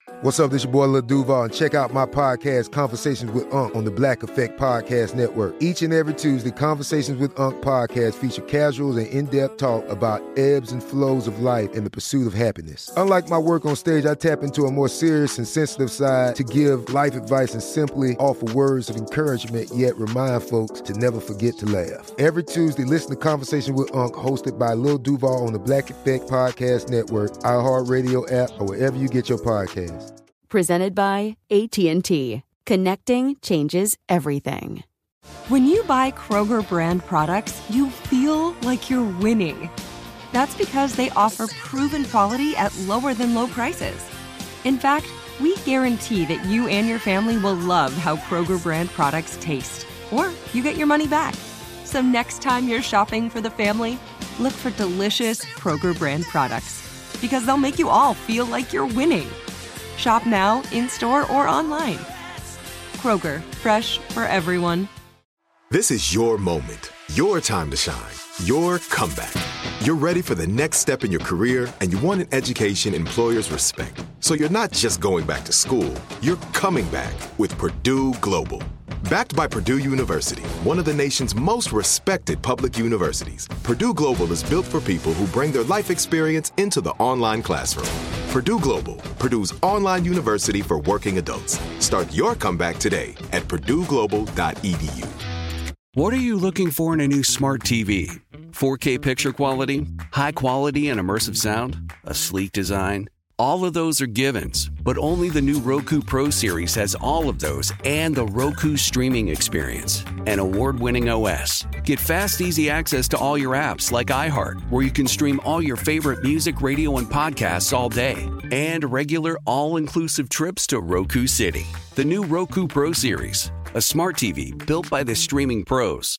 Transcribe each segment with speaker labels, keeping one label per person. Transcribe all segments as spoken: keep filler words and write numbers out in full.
Speaker 1: What's up, this your boy Lil Duval, and check out my podcast, Conversations with Unc, on the Black Effect Podcast Network. Each and every Tuesday, Conversations with Unc podcast feature casuals and in-depth talk about ebbs and flows of life and the pursuit of happiness. Unlike my work on stage, I tap into a more serious and sensitive side to give life advice and simply offer words of encouragement, yet remind folks to never forget to laugh. Every Tuesday, listen to Conversations with Unc, hosted by Lil Duval on the Black Effect Podcast Network, iHeartRadio app, or wherever you get your podcasts.
Speaker 2: Presented by A T and T. Connecting changes everything. When you buy Kroger brand products, you feel like you're winning. That's because they offer proven quality at lower than low prices. In fact, we guarantee that you and your family will love how Kroger brand products taste, or you get your money back. So next time you're shopping for the family, look for delicious Kroger brand products, because they'll make you all feel like you're winning. Shop now, in-store, or online. Kroger, fresh for everyone.
Speaker 3: This is your moment, your time to shine, your comeback. You're ready for the next step in your career, and you want an education employers respect. So you're not just going back to school, you're coming back with Purdue Global. Backed by Purdue University, one of the nation's most respected public universities, Purdue Global is built for people who bring their life experience into the online classroom. Purdue Global, Purdue's online university for working adults. Start your comeback today at purdue global dot e d u.
Speaker 4: What are you looking for in a new smart T V? four K picture quality? High quality and immersive sound? A sleek design? All of those are givens, but only the new Roku Pro Series has all of those and the Roku streaming experience, an award-winning O S. Get fast, easy access to all your apps like iHeart, where you can stream all your favorite music, radio, and podcasts all day, and regular all-inclusive trips to Roku City. The new Roku Pro Series, a smart T V built by the streaming pros.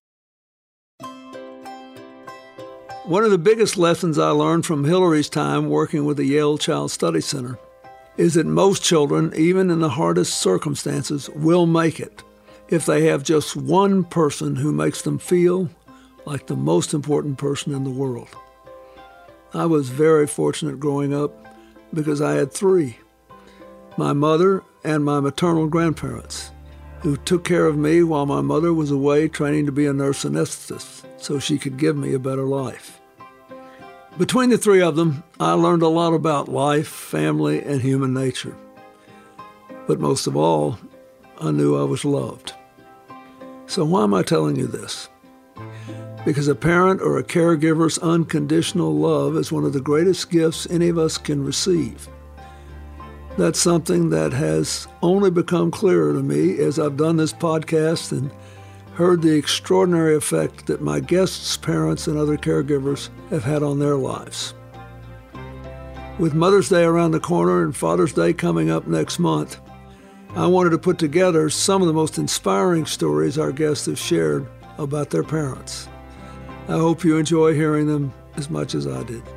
Speaker 5: One of the biggest lessons I learned from Hillary's time working with the Yale Child Study Center is that most children, even in the hardest circumstances, will make it if they have just one person who makes them feel like the most important person in the world. I was very fortunate growing up because I had three, my mother and my maternal grandparents, who took care of me while my mother was away training to be a nurse anesthetist so she could give me a better life. Between the three of them, I learned a lot about life, family, and human nature. But most of all, I knew I was loved. So why am I telling you this? Because a parent or a caregiver's unconditional love is one of the greatest gifts any of us can receive. That's something that has only become clearer to me as I've done this podcast and heard the extraordinary effect that my guests' parents and other caregivers have had on their lives. With Mother's Day around the corner and Father's Day coming up next month, I wanted to put together some of the most inspiring stories our guests have shared about their parents. I hope you enjoy hearing them as much as I did.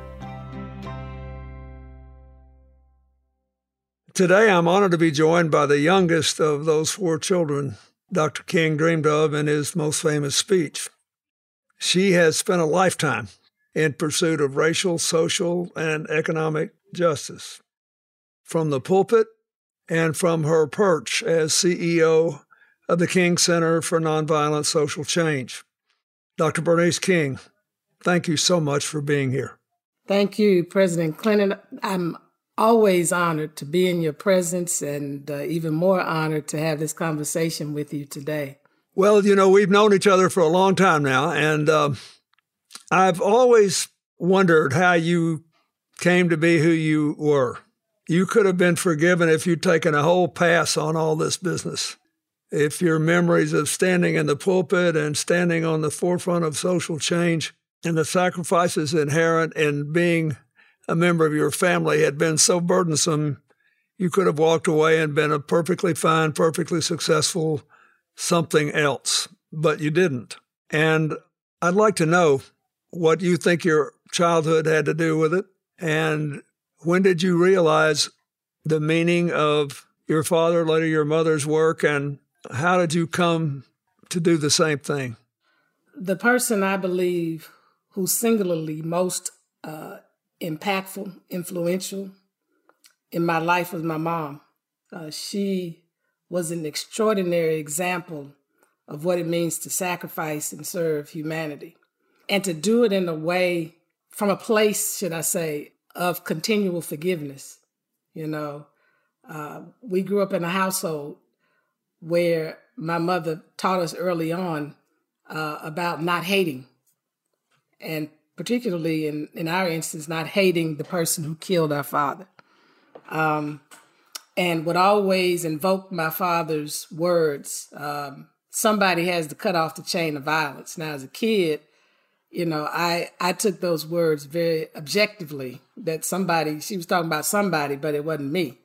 Speaker 5: Today, I'm honored to be joined by the youngest of those four children Doctor King dreamed of in his most famous speech. She has spent a lifetime in pursuit of racial, social, and economic justice. From the pulpit and from her perch as C E O of the King Center for Nonviolent Social Change. Doctor Bernice King, thank you so much for being here.
Speaker 6: Thank you, President Clinton. I'm always honored to be in your presence and uh, even more honored to have this conversation with you today.
Speaker 5: Well, you know, we've known each other for a long time now, and uh, I've always wondered how you came to be who you were. You could have been forgiven if you'd taken a whole pass on all this business. If your memories of standing in the pulpit and standing on the forefront of social change and the sacrifices inherent in being a member of your family had been so burdensome, you could have walked away and been a perfectly fine, perfectly successful something else, but you didn't. And I'd like to know what you think your childhood had to do with it, and when did you realize the meaning of your father, later your mother's work, and how did you come to do the same thing?
Speaker 6: The person I believe who singularly most uh, impactful, influential, in my life was my mom. Uh, she was an extraordinary example of what it means to sacrifice and serve humanity, and to do it in a way, from a place, should I say, of continual forgiveness. You know, uh, we grew up in a household where my mother taught us early on uh, about not hating, and particularly in, in our instance, not hating the person who killed our father. Um, and would always invoke my father's words, um, somebody has to cut off the chain of violence. Now, as a kid, you know, I, I took those words very objectively, that somebody, she was talking about somebody, but it wasn't me.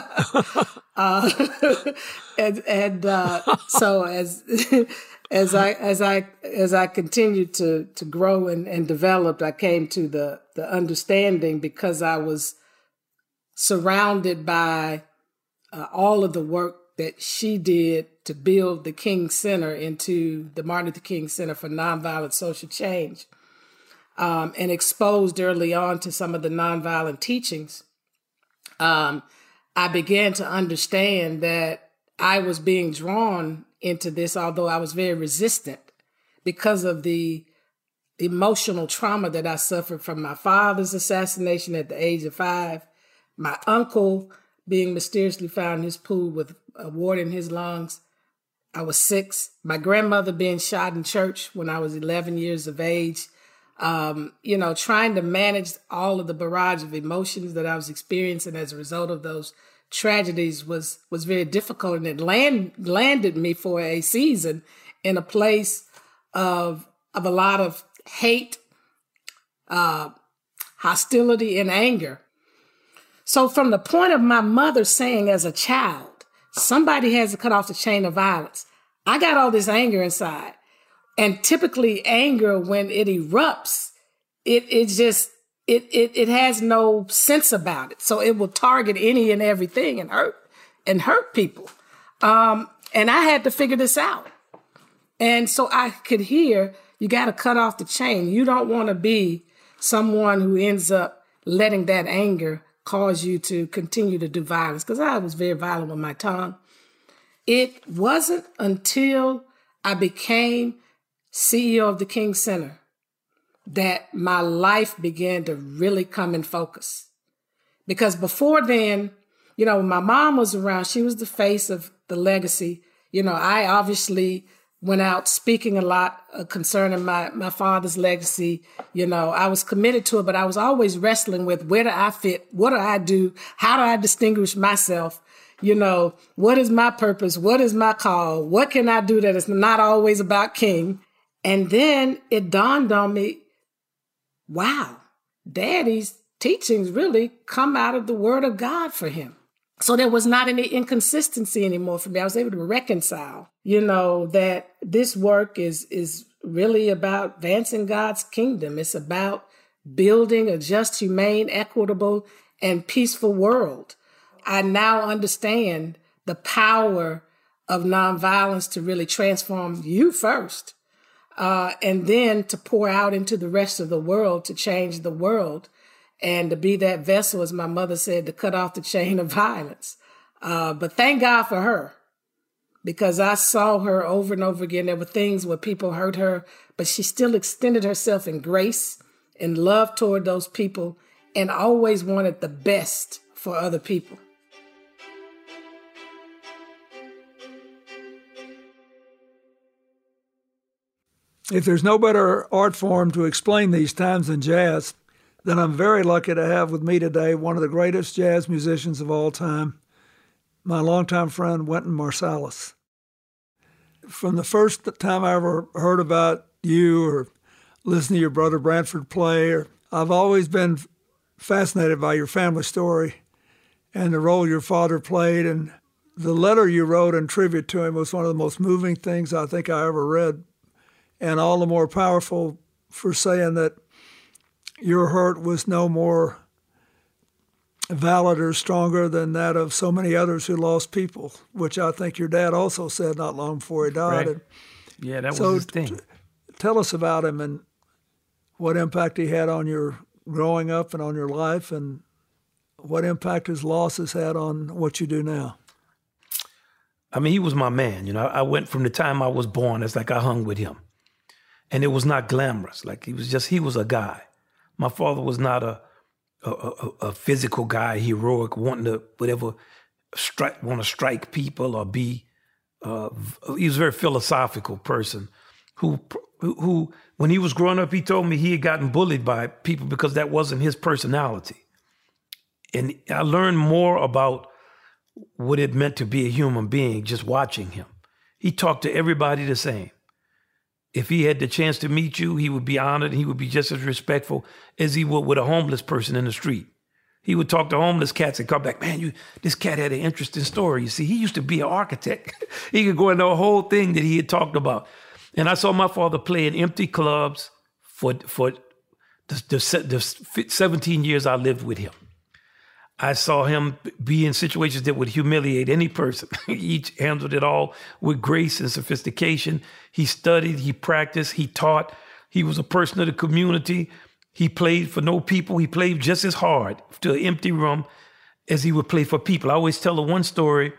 Speaker 6: uh, and and uh, so as as I as I as I continued to to grow and, and developed, I came to the the understanding, because I was surrounded by uh, all of the work that she did to build the King Center into the Martin Luther King Center for Nonviolent Social Change, um, and exposed early on to some of the nonviolent teachings. Um, I began to understand that I was being drawn into this, although I was very resistant because of the emotional trauma that I suffered from my father's assassination at the age of five, my uncle being mysteriously found in his pool with a wart in his lungs. I was six. My grandmother being shot in church when I was eleven years of age. Um, you know, trying to manage all of the barrage of emotions that I was experiencing as a result of those tragedies was was very difficult, and it land, landed me for a season in a place of of a lot of hate, uh, hostility, and anger. So from the point of my mother saying as a child, somebody has to cut off the chain of violence, I got all this anger inside. And typically anger, when it erupts, it it just, it it it has no sense about it. So it will target any and everything and hurt and hurt people. Um, and I had to figure this out. And so I could hear, you got to cut off the chain. You don't want to be someone who ends up letting that anger cause you to continue to do violence, because I was very violent with my tongue. It wasn't until I became C E O of the King Center that my life began to really come in focus. Because before then, you know, when my mom was around, she was the face of the legacy. You know, I obviously went out speaking a lot uh, concerning my, my father's legacy. You know, I was committed to it, but I was always wrestling with, where do I fit? What do I do? How do I distinguish myself? You know, what is my purpose? What is my call? What can I do that is not always about King? And then it dawned on me, wow, Daddy's teachings really come out of the Word of God for him. So there was not any inconsistency anymore for me. I was able to reconcile, you know, that this work is is really about advancing God's kingdom. It's about building a just, humane, equitable, and peaceful world. I now understand the power of nonviolence to really transform you first, uh, and then to pour out into the rest of the world to change the world, and to be that vessel, as my mother said, to cut off the chain of violence. Uh, but thank God for her, because I saw her over and over again. There were things where people hurt her, but she still extended herself in grace and love toward those people, and always wanted the best for other people.
Speaker 5: If there's no better art form to explain these times than jazz, then I'm very lucky to have with me today one of the greatest jazz musicians of all time, my longtime friend, Wynton Marsalis. From the first time I ever heard about you or listened to your brother Branford play, or, I've always been fascinated by your family story and the role your father played. And the letter you wrote in tribute to him was one of the most moving things I think I ever read, and all the more powerful for saying that your hurt was no more valid or stronger than that of so many others who lost people, which I think your dad also said not long before he died.
Speaker 7: Right. Yeah, that
Speaker 5: so
Speaker 7: was his thing.
Speaker 5: T- tell us about him and what impact he had on your growing up and on your life, and What impact his losses had on what you do now?
Speaker 7: I mean, he was my man. You know, I went from the time I was born, it's like I hung with him. And it was not glamorous. Like he was just, he was a guy. My father was not a a, a, a physical guy, heroic, wanting to, whatever, strike, want to strike people or be, uh, he was a very philosophical person who, who, when he was growing up, he told me he had gotten bullied by people because that wasn't his personality. And I learned more about what it meant to be a human being just watching him. He talked to everybody the same. If he had the chance to meet you, he would be honored. He would be just as respectful as he would with a homeless person in the street. He would talk to homeless cats and come back, man, you, this cat had an interesting story. You see, he used to be an architect. He could go into a whole thing that he had talked about. And I saw my father play in empty clubs for, for the, the, the seventeen years I lived with him. I saw him be in situations that would humiliate any person. He handled it all with grace and sophistication. He studied, he practiced, he taught. He was a person of the community. He played for no people. He played just as hard to an empty room as he would play for people. I always tell the one story.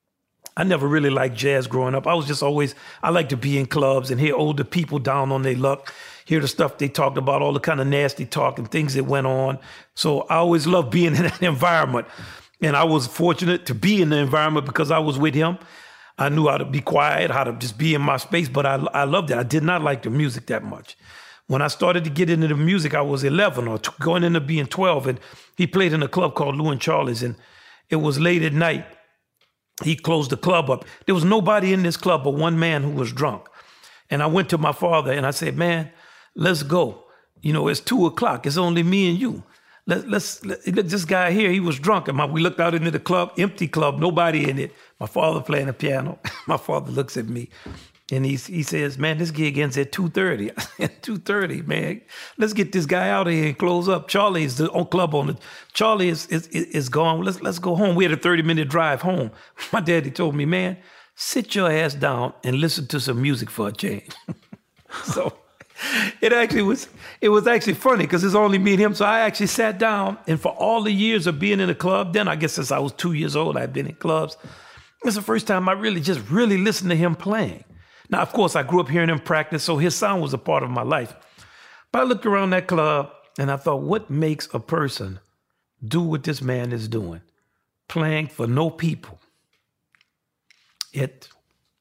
Speaker 7: I never really liked jazz growing up. I was just always, I like to be in clubs and hear older people down on their luck, hear the stuff they talked about, all the kind of nasty talk and things that went on. So I always loved being in that environment. And I was fortunate to be in the environment because I was with him. I knew how to be quiet, how to just be in my space, but I, I loved it. I did not like the music that much. When I started to get into the music, I was eleven or t- going into being twelve. And he played in a club called Lou and Charlie's. And it was late at night. He closed the club up. There was nobody in this club but one man who was drunk. And I went to my father and I said, man, let's go. You know, it's two o'clock. It's only me and you. Let, let's, let, this guy here, he was drunk. And my, we looked out into the club, empty club, nobody in it. My father playing the piano. My father looks at me and he, he says, man, this gig ends at two thirty. At two thirty, man. Let's get this guy out of here and close up. Charlie is the club owner. Charlie is, is, is gone. Let's, let's go home. We had a thirty minute drive home. My daddy told me, man, sit your ass down and listen to some music for a change. So it actually was, it was actually funny because it's only me and him. So I actually sat down, and for all the years of being in a club, then I guess since I was two years old, I'd been in clubs. It's the first time I really just really listened to him playing. Now, of course, I grew up hearing him practice, so his sound was a part of my life. But I looked around that club and I thought, what makes a person do what this man is doing? Playing for no people. At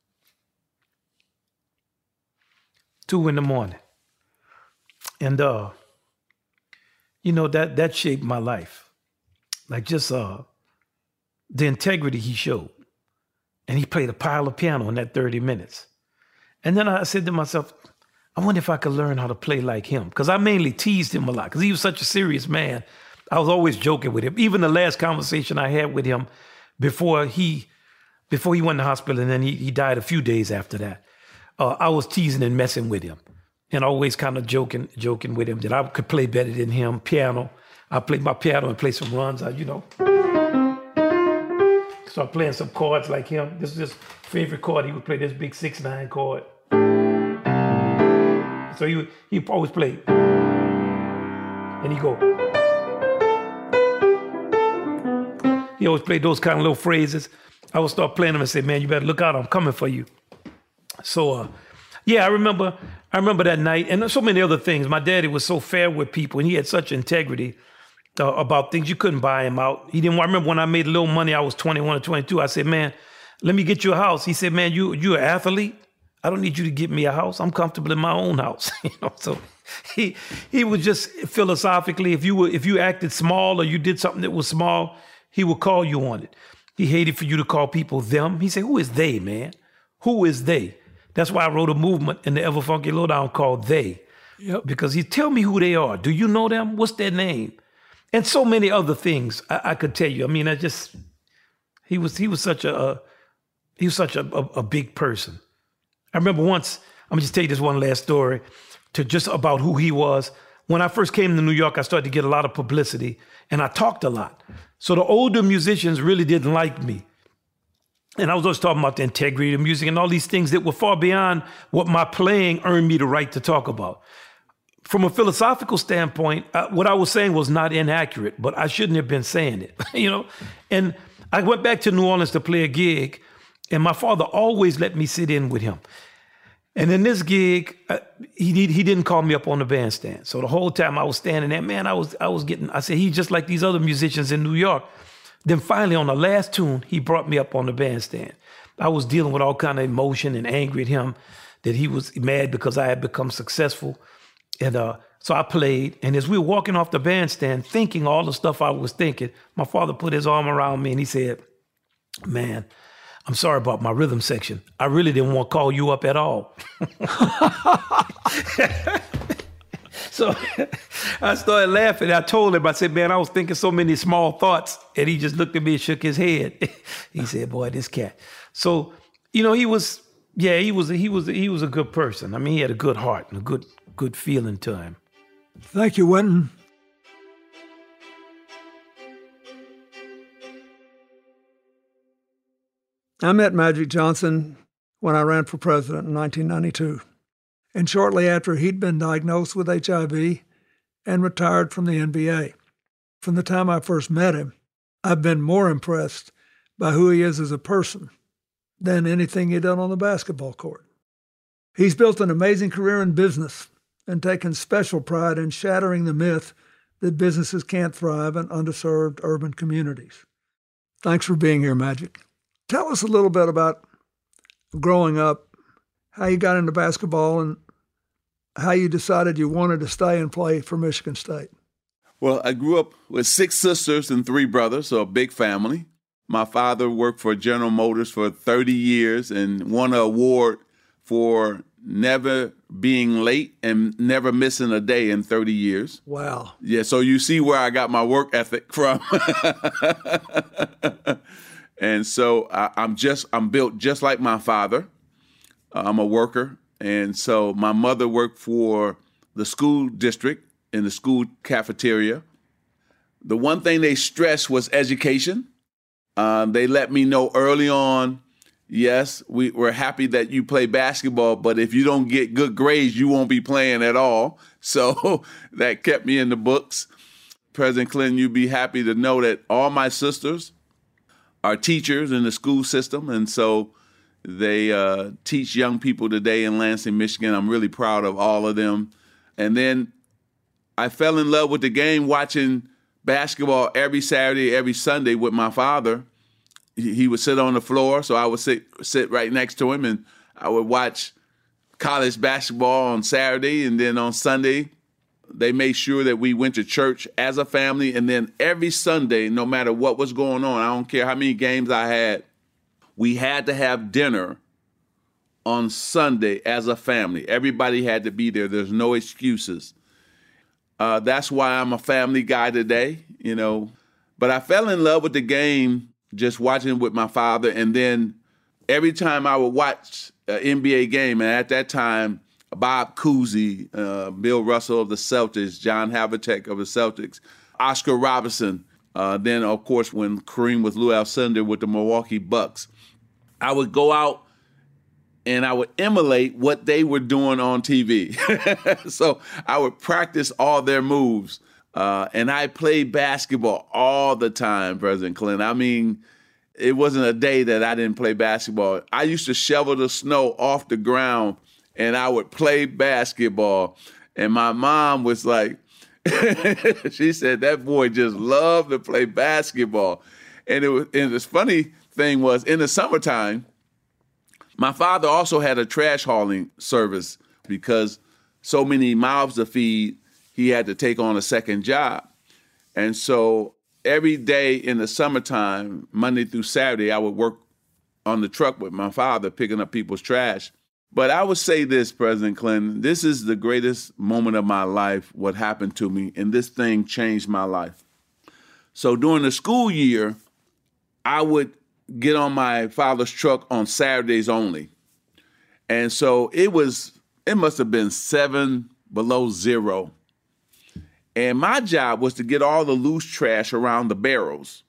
Speaker 7: two in the morning. And, uh, you know, that that shaped my life. Like just uh, the integrity he showed. And he played a pile of piano in that thirty minutes. And then I said to myself, I wonder if I could learn how to play like him. Because I mainly teased him a lot because he was such a serious man. I was always joking with him. Even the last conversation I had with him before he before he went to the hospital and then he, he died a few days after that, uh, I was teasing and messing with him and always kind of joking joking with him that I could play better than him, piano. I played my piano and play some runs, I, you know. Start playing some chords like him. This is his favorite chord. He would play this big six nine chord. So he he always play. And he go. He always played those kind of little phrases. I would start playing them and say, man, you better look out. I'm coming for you. So, uh, yeah, I remember I remember that night. And so many other things. My daddy was so fair with people and he had such integrity Uh, about things. You couldn't buy him out. He didn't. I remember when I made a little money, I was twenty-one or twenty-two. I said, man, let me get you a house. He said, man, you, you're an athlete. I don't need you to get me a house. I'm comfortable in my own house. You know, so he he was just philosophically, if you were if you acted small or you did something that was small, he would call you on it. He hated for you to call people them. He said, who is they, man? Who is they? That's why I wrote a movement in the Ever Funky Lowdown called They. Yep. Because he tell me who they are. Do you know them? What's their name? And so many other things I, I could tell you. I mean, I just he was he was such a, a he was such a, a, a big person. I remember once, I'm gonna just tell you this one last story to just about who he was. When I first came to New York, I started to get a lot of publicity and I talked a lot. So the older musicians really didn't like me. And I was always talking about the integrity of music and all these things that were far beyond what my playing earned me the right to talk about. from a philosophical standpoint, uh, what I was saying was not inaccurate, but I shouldn't have been saying it, you know? And I went back to New Orleans to play a gig, and my father always let me sit in with him. And in this gig, uh, he he didn't call me up on the bandstand. So the whole time I was standing there, man, I was I was getting, I said, he's just like these other musicians in New York. Then finally on the last tune, he brought me up on the bandstand. I was dealing with all kind of emotion and angry at him that he was mad because I had become successful. And uh, so I played, and as we were walking off the bandstand, thinking all the stuff I was thinking, my father put his arm around me and he said, man, I'm sorry about my rhythm section. I really didn't want to call you up at all. So I started laughing. I told him, I said, man, I was thinking so many small thoughts. And he just looked at me and shook his head. He said, boy, this cat. So, you know, he was, yeah, he was, he was, he was a good person. I mean, he had a good heart and a good, good feeling to him.
Speaker 5: Thank you, Wynton. I met Magic Johnson when I ran for president in nineteen ninety-two. And shortly after, he'd been diagnosed with H I V and retired from the N B A. From the time I first met him, I've been more impressed by who he is as a person than anything he'd done on the basketball court. He's built an amazing career in business and taken special pride in shattering the myth that businesses can't thrive in underserved urban communities. Thanks for being here, Magic. Tell us a little bit about growing up, how you got into basketball, and how you decided you wanted to stay and play for Michigan State.
Speaker 8: Well, I grew up with six sisters and three brothers, so a big family. My father worked for General Motors for thirty years and won an award for never being late and never missing a day in thirty years.
Speaker 5: Wow.
Speaker 8: Yeah, so you see where I got my work ethic from. And so I, I'm just, I'm built just like my father. I'm a worker. And so my mother worked for the school district in the school cafeteria. The one thing they stressed was education. Uh, they let me know early on, yes, we, we're happy that you play basketball, but if you don't get good grades, you won't be playing at all. So that kept me in the books. President Clinton, you'd be happy to know that all my sisters are teachers in the school system, and so they uh, teach young people today in Lansing, Michigan. I'm really proud of all of them. And then I fell in love with the game watching basketball every Saturday, every Sunday with my father. He would sit on the floor, so I would sit sit right next to him, and I would watch college basketball on Saturday, and then on Sunday, they made sure that we went to church as a family, and then every Sunday, no matter what was going on, I don't care how many games I had, we had to have dinner on Sunday as a family. Everybody had to be there. There's no excuses. Uh, that's why I'm a family guy today, you know. But I fell in love with the game just watching with my father, and then every time I would watch an N B A game, and at that time, Bob Cousy, uh, Bill Russell of the Celtics, John Havlicek of the Celtics, Oscar Robertson. Uh, then, of course, when Kareem was Lou Alcindor with the Milwaukee Bucks, I would go out and I would emulate what they were doing on T V. So I would practice all their moves. Uh, and I played basketball all the time, President Clinton. I mean, it wasn't a day that I didn't play basketball. I used to shovel the snow off the ground, and I would play basketball. And my mom was like, she said, that boy just loved to play basketball. And it was, and the funny thing was, in the summertime, my father also had a trash hauling service because so many mouths to feed, he had to take on a second job. And so every day in the summertime, Monday through Saturday, I would work on the truck with my father, picking up people's trash. But I would say this, President Clinton, this is the greatest moment of my life, what happened to me, and this thing changed my life. So during the school year, I would get on my father's truck on Saturdays only. And so it was, it must have been seven below zero. And my job was to get all the loose trash around the barrels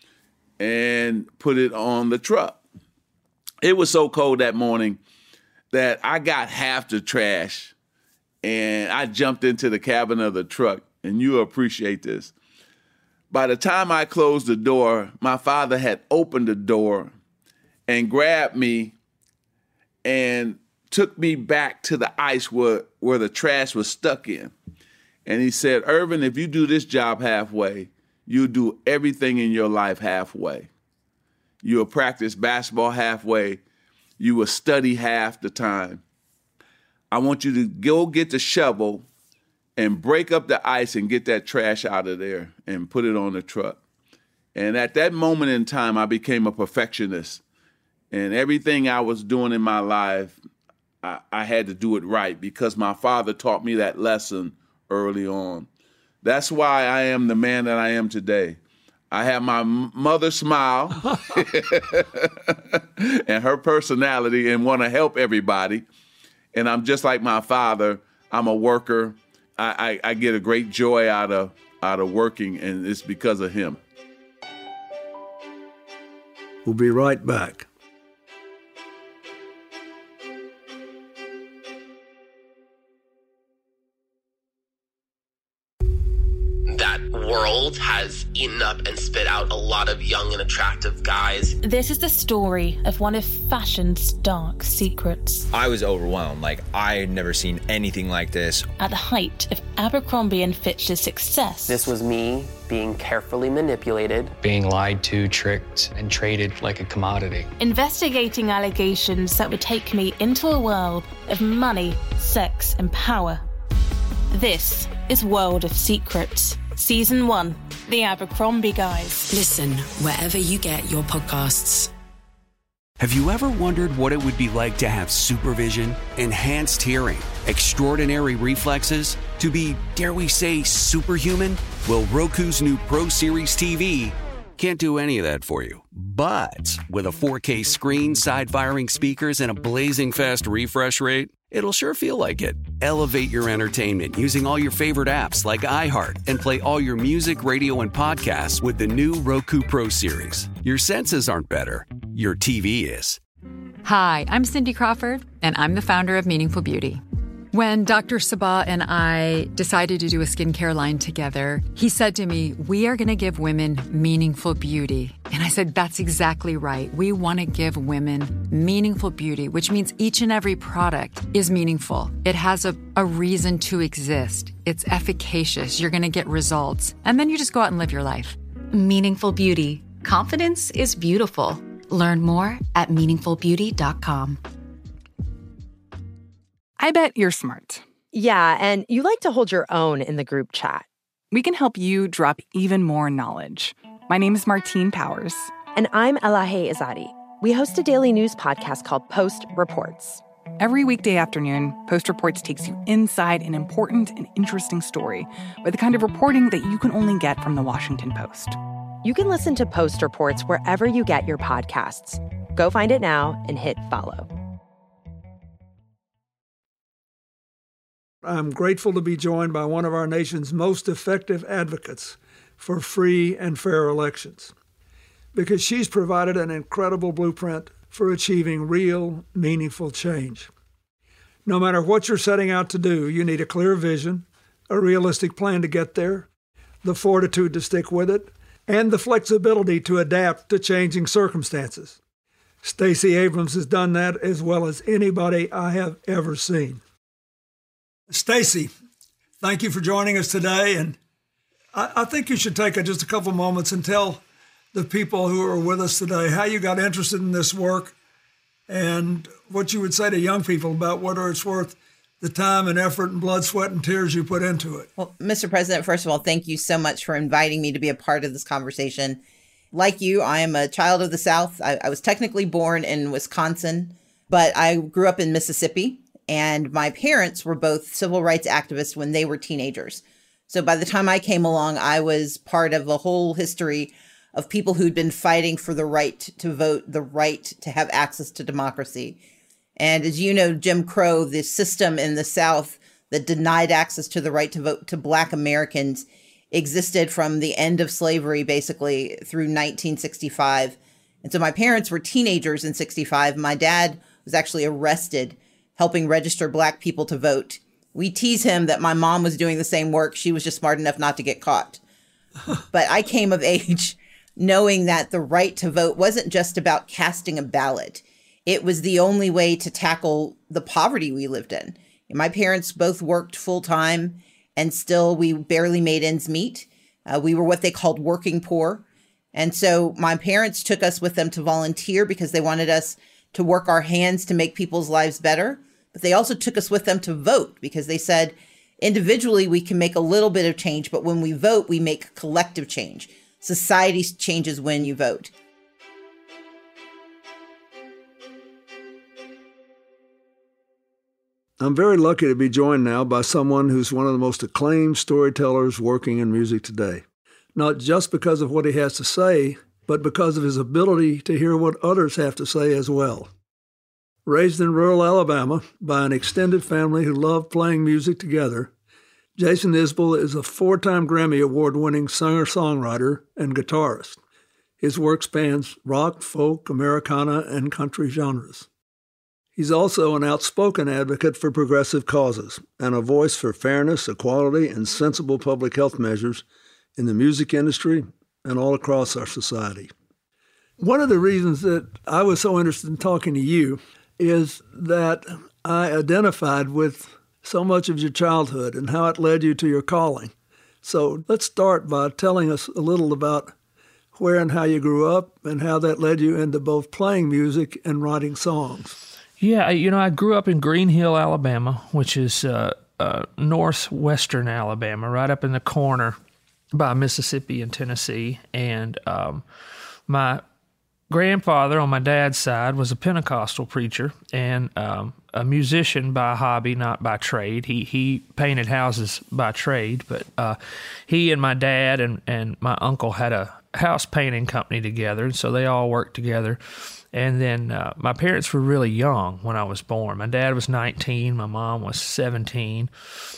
Speaker 8: and put it on the truck. It was so cold that morning that I got half the trash and I jumped into the cabin of the truck, and you appreciate this. By the time I closed the door, my father had opened the door and grabbed me and took me back to the ice where, where the trash was stuck in. And he said, Irvin, if you do this job halfway, you'll do everything in your life halfway. You'll practice basketball halfway. You will study half the time. I want you to go get the shovel and break up the ice and get that trash out of there and put it on the truck. And at that moment in time, I became a perfectionist. And everything I was doing in my life, I, I had to do it right because my father taught me that lesson early on. That's why I am the man that I am today. I have my m- mother's smile and her personality and want to help everybody. And I'm just like my father. I'm a worker. I, I, I get a great joy out of out of working, and it's because of him.
Speaker 5: We'll be right back.
Speaker 9: World has eaten up and spit out a lot of young and attractive guys.
Speaker 10: This is the story of one of fashion's dark secrets.
Speaker 11: I was overwhelmed. Like, I had never seen anything like this.
Speaker 10: At the height of Abercrombie and Fitch's success.
Speaker 9: This was me being carefully manipulated.
Speaker 12: Being lied to, tricked, and traded like a commodity.
Speaker 10: Investigating allegations that would take me into a world of money, sex, and power. This is World of Secrets. Season one, The Abercrombie Guys.
Speaker 13: Listen wherever you get your podcasts.
Speaker 4: Have you ever wondered what it would be like to have supervision, enhanced hearing, extraordinary reflexes, to be, dare we say, superhuman? Well, Roku's new Pro Series T V can't do any of that for you. But with a four K screen, side-firing speakers, and a blazing fast refresh rate, it'll sure feel like it. Elevate your entertainment using all your favorite apps like iHeart and play all your music, radio, and podcasts with the new Roku Pro Series. Your senses aren't better. Your T V is.
Speaker 14: Hi, I'm Cindy Crawford, and I'm the founder of Meaningful Beauty. When Doctor Sabah and I decided to do a skincare line together, he said to me, we are going to give women meaningful beauty. And I said, that's exactly right. We want to give women meaningful beauty, which means each and every product is meaningful. It has a, a reason to exist. It's efficacious. You're going to get results. And then you just go out and live your life.
Speaker 15: Meaningful Beauty. Confidence is beautiful. Learn more at meaningful beauty dot com.
Speaker 16: I bet you're smart.
Speaker 17: Yeah, and you like to hold your own in the group chat.
Speaker 16: We can help you drop even more knowledge. My name is Martine Powers.
Speaker 17: And I'm Elahe Izadi. We host a daily news podcast called Post Reports.
Speaker 16: Every weekday afternoon, Post Reports takes you inside an important and interesting story with the kind of reporting that you can only get from the Washington Post.
Speaker 17: You can listen to Post Reports wherever you get your podcasts. Go find it now and hit follow.
Speaker 5: I'm grateful to be joined by one of our nation's most effective advocates for free and fair elections, because she's provided an incredible blueprint for achieving real, meaningful change. No matter what you're setting out to do, you need a clear vision, a realistic plan to get there, the fortitude to stick with it, and the flexibility to adapt to changing circumstances. Stacey Abrams has done that as well as anybody I have ever seen. Stacey, thank you for joining us today. And I, I think you should take a, just a couple moments and tell the people who are with us today how you got interested in this work and what you would say to young people about whether it's worth the time and effort and blood, sweat, and tears you put into it.
Speaker 18: Well, Mister President, first of all, thank you so much for inviting me to be a part of this conversation. Like you, I am a child of the South. I, I was technically born in Wisconsin, but I grew up in Mississippi. And my parents were both civil rights activists when they were teenagers. So by the time I came along, I was part of a whole history of people who'd been fighting for the right to vote, the right to have access to democracy. And as you know, Jim Crow, the system in the South that denied access to the right to vote to Black Americans, existed from the end of slavery, basically, through nineteen sixty-five. And so my parents were teenagers in sixty-five. My dad was actually arrested helping register Black people to vote We tease him that my mom was doing the same work. She was just smart enough not to get caught. But I came of age knowing that the right to vote wasn't just about casting a ballot. It was the only way to tackle the poverty we lived in. My parents both worked full time, and still we barely made ends meet. Uh, we were what they called working poor. And so my parents took us with them to volunteer because they wanted us to work our hands to make people's lives better. But they also took us with them to vote because they said, individually, we can make a little bit of change, but when we vote, we make collective change. Society changes when you vote.
Speaker 5: I'm very lucky to be joined now by someone who's one of the most acclaimed storytellers working in music today. Not just because of what he has to say, but because of his ability to hear what others have to say as well. Raised in rural Alabama by an extended family who loved playing music together, Jason Isbell is a four-time Grammy Award-winning singer-songwriter and guitarist. His work spans rock, folk, Americana, and country genres. He's also an outspoken advocate for progressive causes and a voice for fairness, equality, and sensible public health measures in the music industry and all across our society. One of the reasons that I was so interested in talking to you is that I identified with so much of your childhood and how it led you to your calling. So let's start by telling us a little about where and how you grew up and how that led you into both playing music and writing songs.
Speaker 19: Yeah, you know, I grew up in Green Hill, Alabama, which is uh, uh, northwestern Alabama, right up in the corner by Mississippi and Tennessee. And um, my grandfather on my dad's side was a Pentecostal preacher and um, a musician by hobby, not by trade. He he painted houses by trade, but uh, he and my dad and, and my uncle had a house painting company together, so they all worked together. And then uh, my parents were really young when I was born. My dad was nineteen, my mom was seventeen,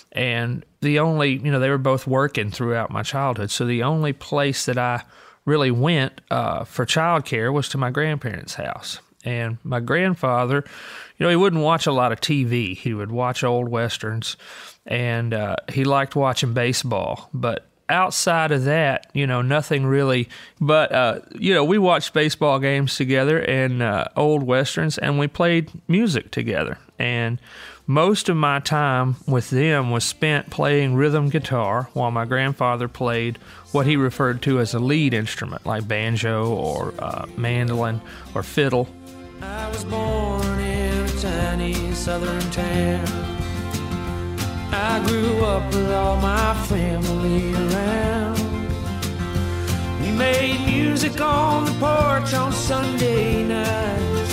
Speaker 19: and the only, you know, they were both working throughout my childhood, so the only place that I really went uh, for childcare was to my grandparents' house. And my grandfather, you know, he wouldn't watch a lot of T V. He would watch old Westerns, and uh, he liked watching baseball. But outside of that, you know, nothing really. But, uh, you know, we watched baseball games together and uh, old Westerns, and we played music together. And most of my time with them was spent playing rhythm guitar while my grandfather played what he referred to as a lead instrument, like banjo or uh, mandolin or fiddle.
Speaker 20: I was born in a tiny southern town. I grew up with all my family around. We made music on the porch on Sunday nights.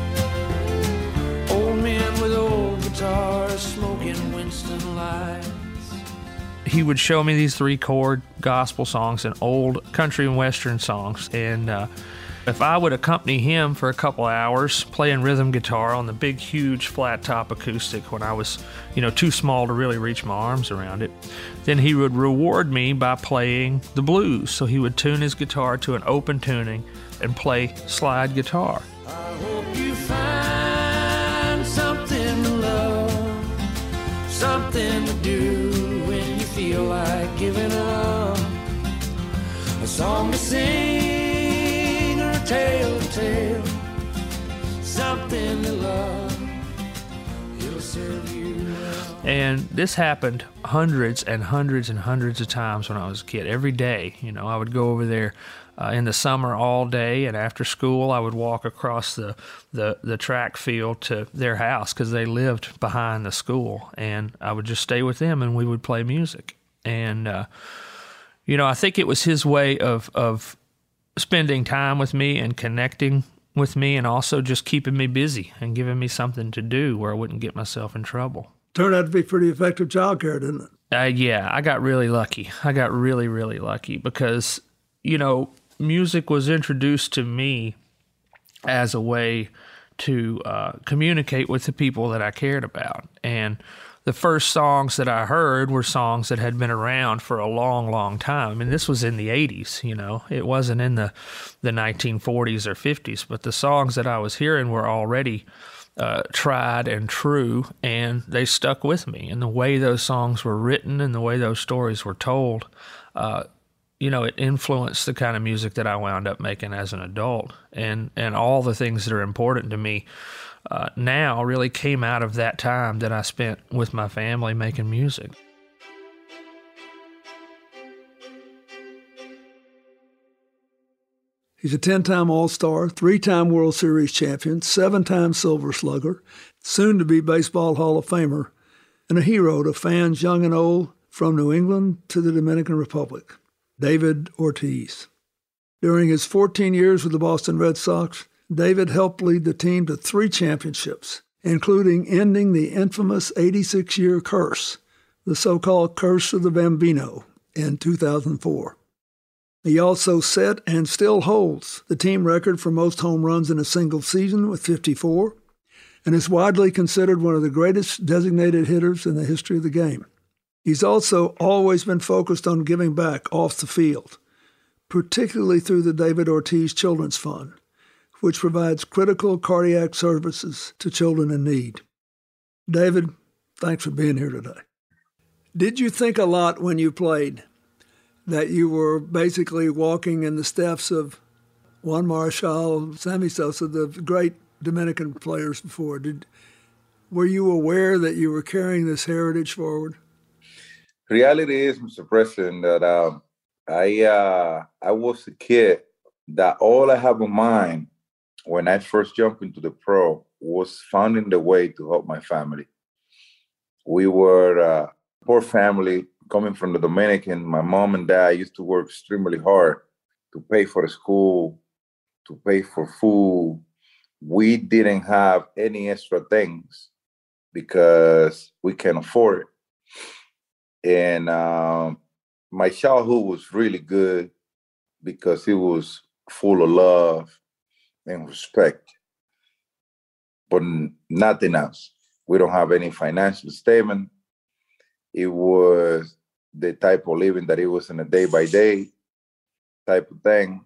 Speaker 20: Old men with old guitars smoking Winston Lights.
Speaker 19: He would show me these three-chord gospel songs and old country and western songs, and uh, if I would accompany him for a couple hours playing rhythm guitar on the big, huge, flat-top acoustic when I was, you know, too small to really reach my arms around it, then he would reward me by playing the blues. So he would tune his guitar to an open tuning and play slide guitar.
Speaker 20: I hope you find something to love, something to do when you feel like giving up, a song to sing or a tale to tell, something to love, it'll serve you well.
Speaker 19: And this happened hundreds and hundreds and hundreds of times when I was a kid. Every day, you know, I would go over there uh, in the summer all day, and after school I would walk across the, the, the track field to their house because they lived behind the school, and I would just stay with them and we would play music. And, uh, you know, I think it was his way of, of spending time with me and connecting with me, and also just keeping me busy and giving me something to do where I wouldn't get myself in trouble.
Speaker 5: Turned out to be pretty effective childcare, didn't it?
Speaker 19: Uh, yeah, I got really lucky. I got really, really lucky because, you know, music was introduced to me as a way to uh, communicate with the people that I cared about. And the first songs that I heard were songs that had been around for a long, long time. I mean, this was in the eighties, you know. It wasn't in the, the nineteen forties or fifties, but the songs that I was hearing were already uh, tried and true, and they stuck with me. And the way those songs were written and the way those stories were told, uh, you know, it influenced the kind of music that I wound up making as an adult. And, and all the things that are important to me uh, now really came out of that time that I spent with my family making music.
Speaker 5: He's a ten-time All-Star, three-time World Series champion, seven-time Silver Slugger, soon-to-be Baseball Hall of Famer, and a hero to fans young and old from New England to the Dominican Republic, David Ortiz. During his fourteen years with the Boston Red Sox, David helped lead the team to three championships, including ending the infamous eighty-six-year curse, the so-called Curse of the Bambino, in two thousand four. He also set and still holds the team record for most home runs in a single season with fifty-four, and is widely considered one of the greatest designated hitters in the history of the game. He's also always been focused on giving back off the field, particularly through the David Ortiz Children's Fund, which provides critical cardiac services to children in need. David, thanks for being here today. Did you think a lot when you played that you were basically walking in the steps of Juan Marichal, Sammy Sosa, the great Dominican players before? Did were you aware that you were carrying this heritage forward?
Speaker 21: Reality is, Mister President, that um, I uh, I was a kid that all I have in mind when I first jumped into the pro was finding the way to help my family. We were a poor family coming from the Dominican. My mom and dad used to work extremely hard to pay for the school, to pay for food. We didn't have any extra things because we can't afford it. And um, my childhood was really good because it was full of love and respect, but nothing else. We don't have any financial statement. It was the type of living that it was in a day by day type of thing.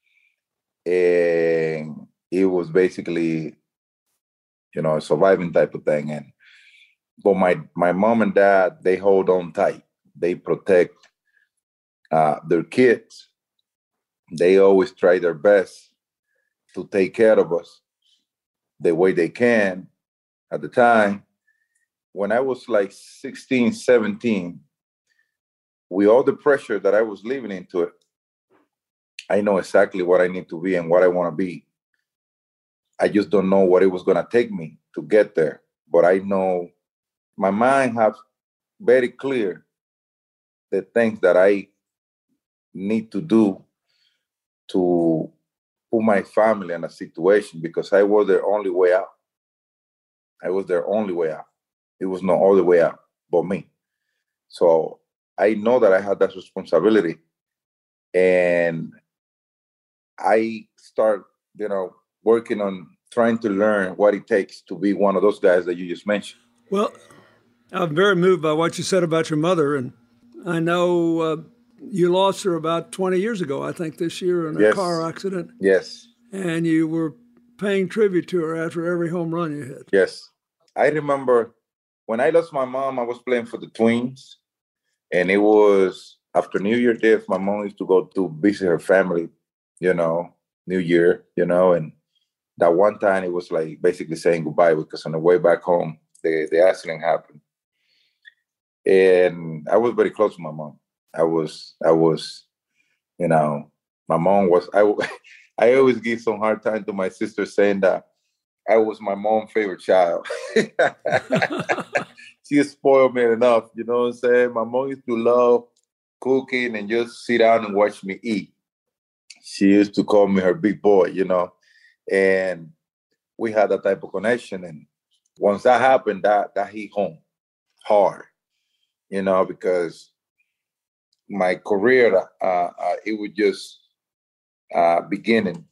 Speaker 21: And it was basically, you know, a surviving type of thing. And but my my mom and dad, they hold on tight. They protect uh, their kids. They always try their best to take care of us the way they can. At the time, when I was like sixteen, seventeen, with all the pressure that I was living into it, I know exactly what I need to be and what I want to be. I just don't know what it was going to take me to get there. But I know my mind has very clear the things that I need to do to put my family in a situation, because I was their only way out. I was their only way out. It was no other way out but me. So I know that I had that responsibility. And I start, you know, working on trying to learn what it takes to be one of those guys that you just mentioned.
Speaker 5: Well, I'm very moved by what you said about your mother. And I know uh, you lost her about twenty years ago, I think this year, in a
Speaker 21: Yes.
Speaker 5: car accident.
Speaker 21: Yes.
Speaker 5: And you were paying tribute to her after every home run you hit.
Speaker 21: Yes. I remember when I lost my mom, I was playing for the Twins. And it was after New Year's Day, my mom used to go to visit her family, you know, New Year, you know. And that one time it was like basically saying goodbye, because on the way back home, the, the accident happened. And I was very close to my mom. I was, I was, you know, my mom was, I, I always give some hard time to my sister saying that I was my mom's favorite child. She spoiled me enough, you know what I'm saying? My mom used to love cooking and just sit down and watch me eat. She used to call me her big boy, you know, and we had that type of connection. And once that happened, that, that hit home hard, you know, because my career, uh, uh, it was just uh, beginning.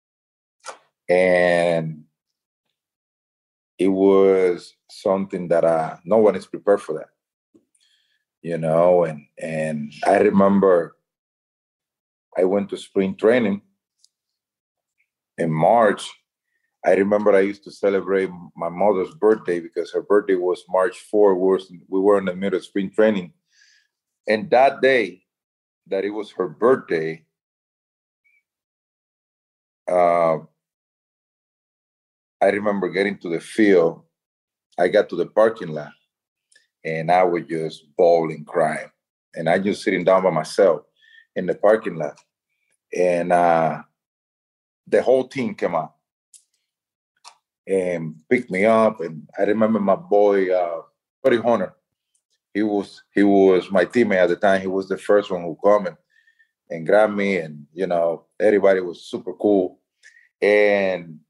Speaker 21: And it was something that uh, no one is prepared for that, you know. And and I remember I went to spring training in March, I remember I used to celebrate my mother's birthday because her birthday was March fourth. We were, we were in the middle of spring training. And that day that it was her birthday, uh, I remember getting to the field. I got to the parking lot and I was just bawling, crying. And I just sitting down by myself in the parking lot. And uh, the whole team came out and picked me up. And I remember my boy, uh, Buddy Horner. He was he was my teammate at the time. He was the first one who come and, and grabbed me. And, you know, everybody was super cool. And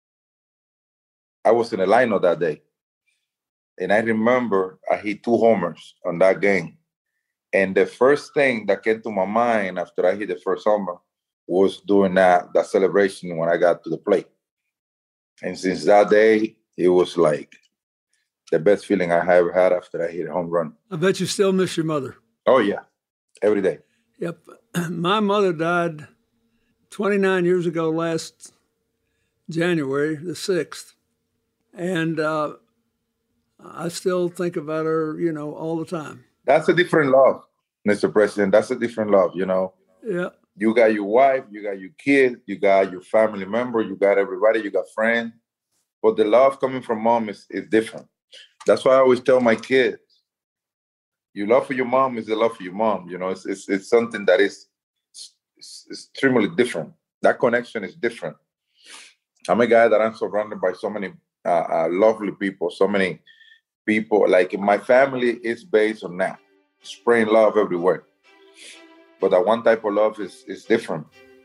Speaker 21: I was in the lineup that day. And I remember I hit two homers on that game. And the first thing that came to my mind after I hit the first homer was doing that, that celebration when I got to the plate. And since that day, it was like the best feeling I ever had after I hit a home run.
Speaker 5: I bet you still miss your mother.
Speaker 21: Oh, yeah. Every day.
Speaker 5: Yep. My mother died twenty-nine years ago last January the sixth. And uh, I still think about her, you know, all the time.
Speaker 21: That's a different love, Mister President. That's a different love, you know.
Speaker 5: Yeah.
Speaker 21: You got your wife, you got your kids, you got your family member, you got everybody, you got friends. But the love coming from mom is, is different. That's why I always tell my kids, your love for your mom is the love for your mom. You know, it's it's, it's something that is it's extremely different. That connection is different. I'm a guy that I'm surrounded by so many uh, uh, lovely people, so many people. Like in my family, is based on that, spraying love everywhere. But that one type of love is is different.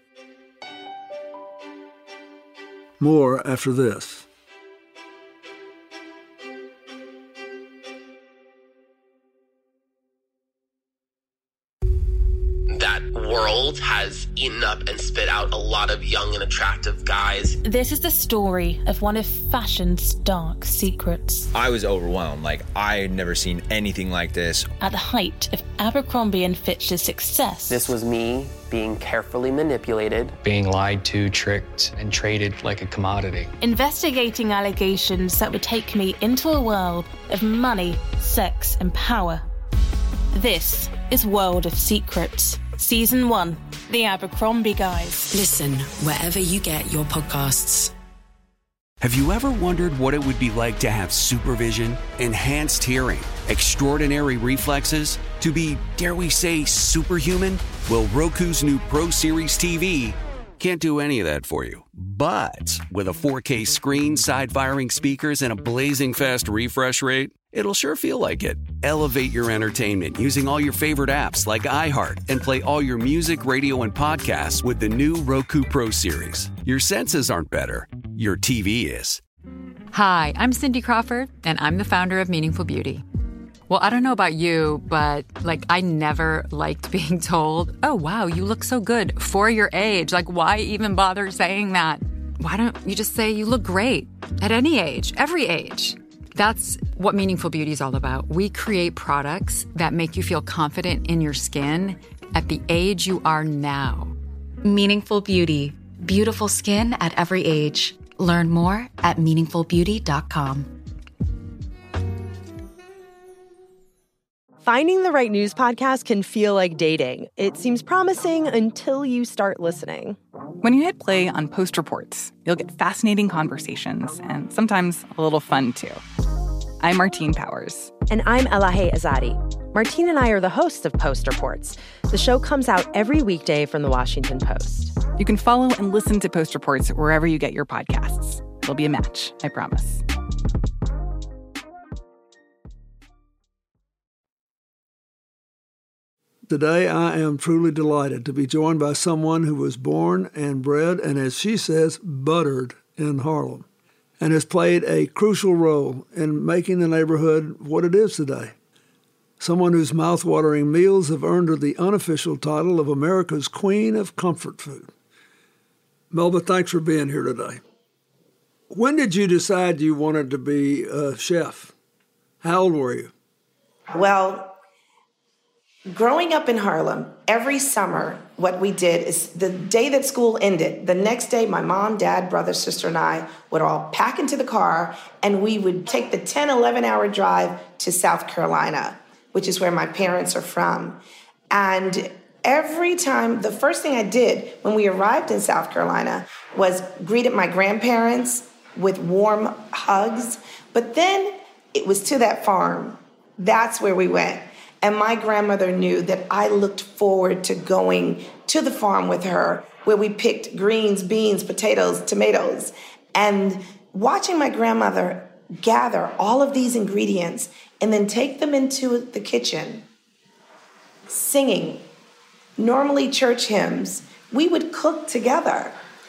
Speaker 5: More after this.
Speaker 9: World has eaten up and spit out a lot of young and attractive guys.
Speaker 10: This is the story of one of fashion's dark secrets.
Speaker 11: I was overwhelmed. Like, I had never seen anything like this.
Speaker 10: At the height of Abercrombie and Fitch's success.
Speaker 1: This was me being carefully manipulated.
Speaker 12: Being lied to, tricked, and traded like a commodity.
Speaker 10: Investigating allegations that would take me into a world of money, sex, and power. This is World of Secrets. Season one, The Abercrombie Guys.
Speaker 13: Listen wherever you get your podcasts.
Speaker 4: Have you ever wondered what it would be like to have supervision, enhanced hearing, extraordinary reflexes, to be, dare we say, superhuman? Well, Roku's new Pro Series T V can't do any of that for you. But with a four K screen, side-firing speakers, and a blazing fast refresh rate, it'll sure feel like it. Elevate your entertainment using all your favorite apps like iHeart and play all your music, radio, and podcasts with the new Roku Pro Series. Your senses aren't better. Your T V is.
Speaker 14: Hi, I'm Cindy Crawford, and I'm the founder of Meaningful Beauty. Well, I don't know about you, but, like, I never liked being told, oh, wow, you look so good for your age. Like, why even bother saying that? Why don't you just say you look great at any age, every age? That's what Meaningful Beauty is all about. We create products that make you feel confident in your skin at the age you are now.
Speaker 15: Meaningful Beauty. Beautiful skin at every age. Learn more at meaningful beauty dot com.
Speaker 17: Finding the right news podcast can feel like dating. It seems promising until you start listening.
Speaker 16: When you hit play on Post Reports, you'll get fascinating conversations and sometimes a little fun, too. I'm Martine Powers.
Speaker 17: And I'm Elahe Azadi. Martine and I are the hosts of Post Reports. The show comes out every weekday from the Washington Post.
Speaker 16: You can follow and listen to Post Reports wherever you get your podcasts. It'll be a match, I promise.
Speaker 5: Today, I am truly delighted to be joined by someone who was born and bred and, as she says, buttered in Harlem, and has played a crucial role in making the neighborhood what it is today. Someone whose mouth-watering meals have earned her the unofficial title of America's Queen of Comfort Food. Melba, thanks for being here today. When did you decide you wanted to be a chef? How old were you?
Speaker 22: Well,
Speaker 2: Growing up in Harlem, every summer, what we did is the day that school ended, the next day, my mom, dad, brother, sister, and I would all pack into the car, and we would take the ten, eleven hour drive to South Carolina, which is where my parents are from. And every time, the first thing I did when we arrived in South Carolina was greeted my grandparents with warm hugs. But then it was to that farm. That's where we went. And my grandmother knew that I looked forward to going to the farm with her, where we picked greens, beans, potatoes, tomatoes, and watching my grandmother gather all of these ingredients and then take them into the kitchen, singing, normally church hymns. We would cook together.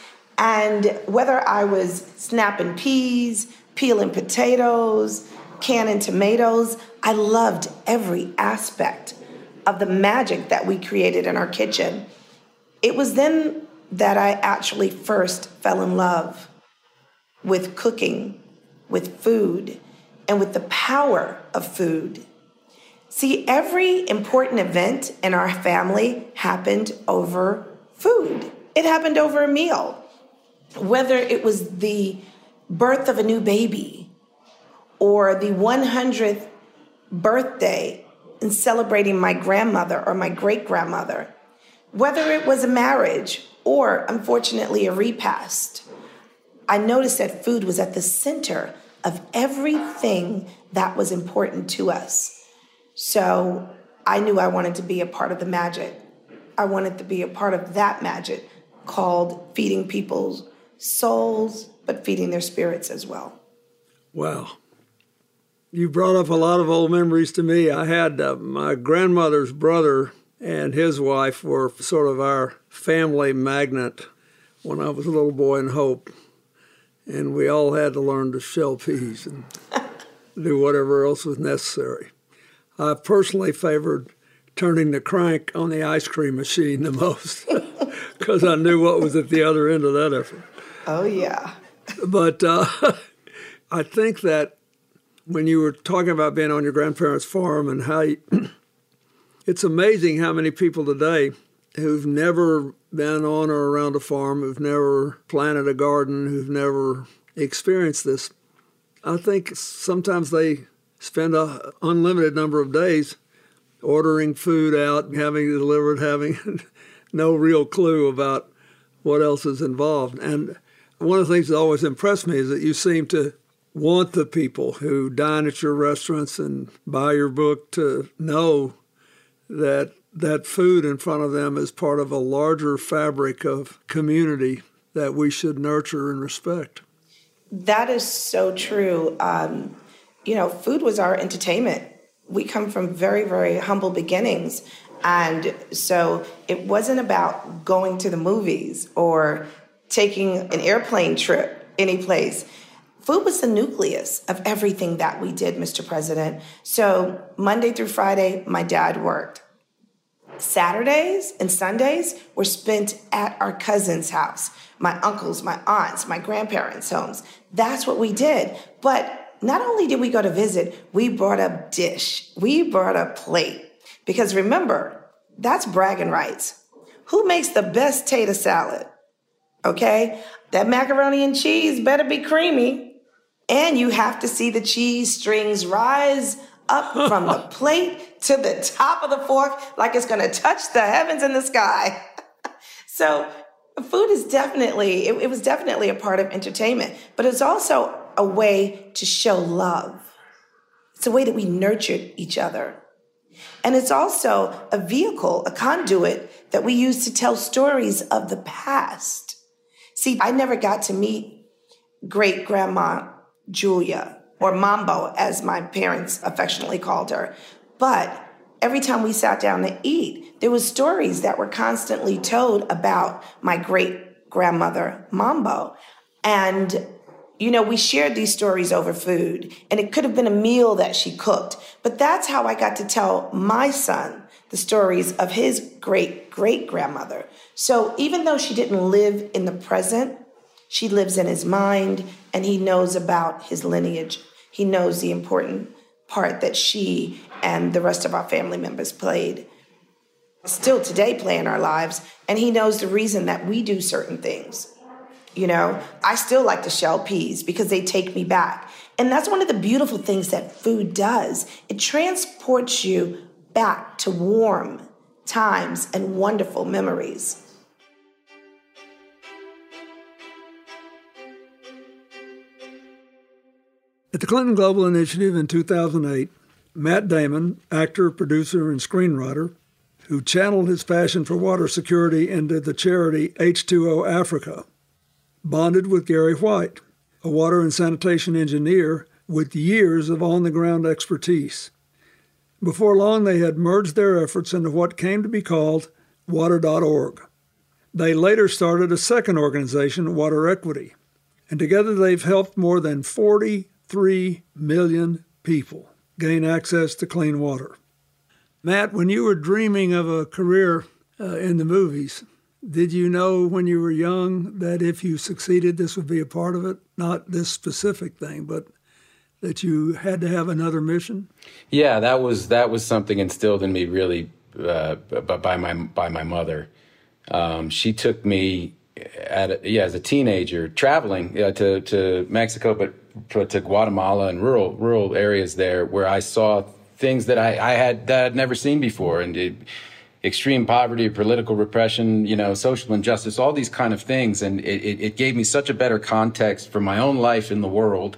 Speaker 2: And whether I was snapping peas, peeling potatoes, canning tomatoes, I loved every aspect of the magic that we created in our kitchen. It was then that I actually first fell in love with cooking, with food, and with the power of food. See, every important event in our family happened over food. It happened over a meal. Whether it was the birth of a new baby or the one hundredth birthday and celebrating my grandmother or my great-grandmother, whether it was a marriage or, unfortunately, a repast, I noticed that food was at the center of everything that was important to us. So I knew I wanted to be a part of the magic. I wanted to be a part of that magic called feeding people's souls, but feeding their spirits as well.
Speaker 5: Wow. You brought up a lot of old memories to me. I had uh, my grandmother's brother and his wife were sort of our family magnet when I was a little boy in Hope. And we all had to learn to shell peas and do whatever else was necessary. I personally favored turning the crank on the ice cream machine the most because I knew what was at the other end of that effort.
Speaker 2: Oh, yeah.
Speaker 5: But uh, I think that when you were talking about being on your grandparents' farm and how you, it's amazing how many people today who've never been on or around a farm, who've never planted a garden, who've never experienced this. I think sometimes they spend an unlimited number of days ordering food out, having it delivered, having no real clue about what else is involved. And one of the things that always impressed me is that you seem to want the people who dine at your restaurants and buy your book to know that that food in front of them is part of a larger fabric of community that we should nurture and respect.
Speaker 2: That is so true. Um, you know, food was our entertainment. We come from very, very humble beginnings. And so it wasn't about going to the movies or taking an airplane trip anyplace. Food was the nucleus of everything that we did, Mister President. So Monday through Friday, my dad worked. Saturdays and Sundays were spent at our cousin's house, my uncles, my aunts, my grandparents' homes. That's what we did. But not only did we go to visit, we brought a dish. We brought a plate. Because remember, that's bragging rights. Who makes the best tater salad? Okay? That macaroni and cheese better be creamy. And you have to see the cheese strings rise up from the plate to the top of the fork like it's going to touch the heavens and the sky. So food is definitely, it, it was definitely a part of entertainment, but it's also a way to show love. It's a way that we nurtured each other. And it's also a vehicle, a conduit that we use to tell stories of the past. See, I never got to meet great-grandma Julia, or Mambo, as my parents affectionately called her. But every time we sat down to eat, there was stories that were constantly told about my great-grandmother, Mambo. And, you know, we shared these stories over food, and it could have been a meal that she cooked. But that's how I got to tell my son the stories of his great-great-grandmother. So even though she didn't live in the present, she lives in his mind, and he knows about his lineage. He knows the important part that she and the rest of our family members played still today play in our lives, and he knows the reason that we do certain things. You know, I still like to shell peas because they take me back. And that's one of the beautiful things that food does. It transports you back to warm times and wonderful memories.
Speaker 5: At the Clinton Global Initiative in two thousand eight, Matt Damon, actor, producer, and screenwriter, who channeled his passion for water security into the charity H two O Africa, bonded with Gary White, a water and sanitation engineer with years of on-the-ground expertise. Before long, they had merged their efforts into what came to be called water dot org. They later started a second organization, Water Equity, and together they've helped more than forty-three million people gain access to clean water. Matt, when you were dreaming of a career uh, in the movies, did you know when you were young that if you succeeded, this would be a part of it? Not this specific thing, but that you had to have another mission?
Speaker 3: Yeah, that was that was something instilled in me really uh, by my by my mother. Um, she took me at a, yeah as a teenager traveling uh, to to Mexico, but to Guatemala and rural rural areas there where I saw things that I, I had that I'd never seen before, and it, extreme poverty, political repression, you know, social injustice, all these kind of things. And it, it, it gave me such a better context for my own life in the world,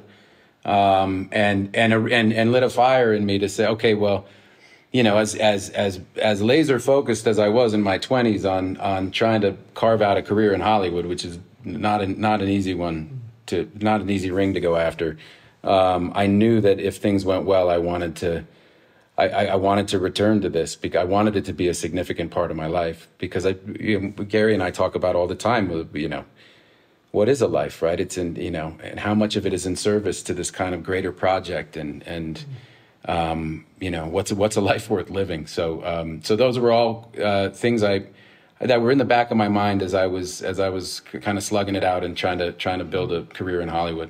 Speaker 3: um, and, and, and, and lit a fire in me to say, okay, well, you know, as, as, as, as laser focused as I was in my twenties on, on trying to carve out a career in Hollywood, which is not an, not an easy one to, not an easy ring to go after. Um, I knew that if things went well, I wanted to, I, I wanted to return to this because I wanted it to be a significant part of my life. Because I, you know, Gary and I talk about all the time, you know, what is a life, right? It's in, you know, and how much of it is in service to this kind of greater project, and and um, you know, what's what's a life worth living? So um, so those were all uh, things I that were in the back of my mind as I was as I was kind of slugging it out and trying to trying to build a career in Hollywood.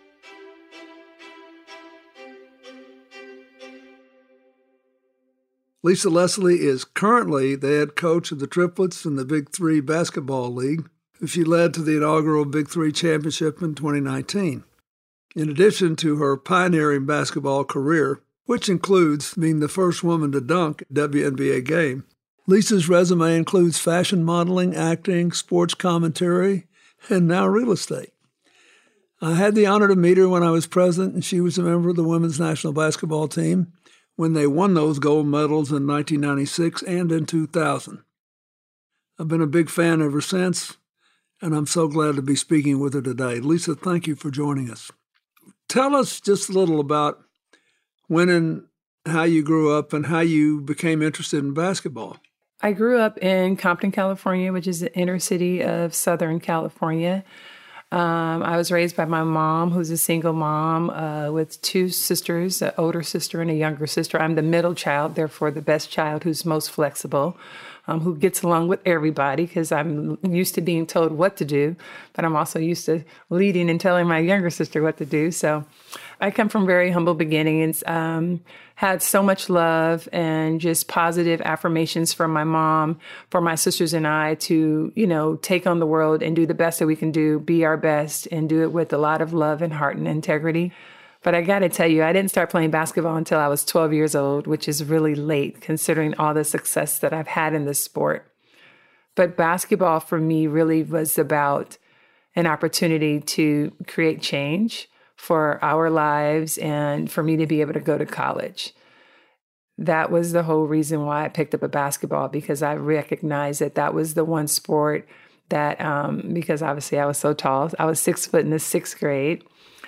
Speaker 5: Lisa Leslie is currently the head coach of the Triplets in the Big Three Basketball League, who she led to the inaugural Big Three Championship in twenty nineteen. In addition to her pioneering basketball career, which includes being the first woman to dunk a W N B A game, Lisa's resume includes fashion modeling, acting, sports commentary, and now real estate. I had the honor to meet her when I was president, and she was a member of the women's national basketball team when they won those gold medals in nineteen ninety-six and in two thousand. I've been a big fan ever since, and I'm so glad to be speaking with her today. Lisa, thank you for joining us. Tell us just a little about when and how you grew up and how you became interested in basketball.
Speaker 22: I grew up in Compton, California, which is the inner city of Southern California. Um, I was raised by my mom, who's a single mom uh, with two sisters, an older sister and a younger sister. I'm the middle child, therefore the best child, who's most flexible, um, who gets along with everybody because I'm used to being told what to do, but I'm also used to leading and telling my younger sister what to do. So I come from very humble beginnings, um, had so much love and just positive affirmations from my mom, for my sisters and I to, you know, take on the world and do the best that we can do, be our best, and do it with a lot of love and heart and integrity. But I got to tell you, I didn't start playing basketball until I was twelve years old, which is really late considering all the success that I've had in this sport. But basketball for me really was about an opportunity to create change for our lives and for me to be able to go to college. That was the whole reason why I picked up a basketball, because I recognized that that was the one sport that, um, because obviously I was so tall, I was six foot in the sixth grade.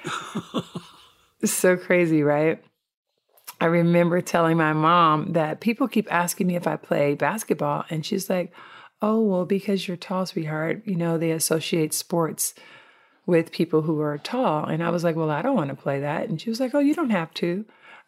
Speaker 22: It's so crazy, right? I remember telling my mom that people keep asking me if I play basketball, and she's like, oh, well, because you're tall, sweetheart, you know, they associate sports with people who are tall. And I was like, well, I don't want to play that. And she was like, oh, you don't have to.